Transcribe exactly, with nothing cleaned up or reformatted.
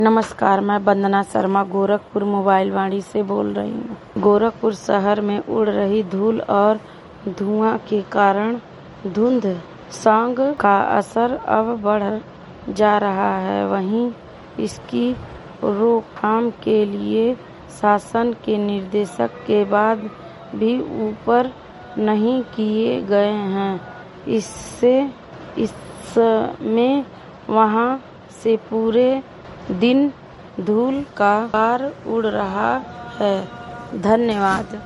नमस्कार, मैं वंदना शर्मा गोरखपुर मोबाइल वाणी से बोल रही हूँ। गोरखपुर शहर में उड़ रही धूल और धुआं के कारण धुंध सांग का असर अब बढ़ जा रहा है। वहीं इसकी रोकथाम के लिए शासन के निर्देश के बाद भी ऊपर नहीं किए गए हैं। इससे इसमें वहां से पूरे दिन धूल का कार उड़ रहा है। धन्यवाद।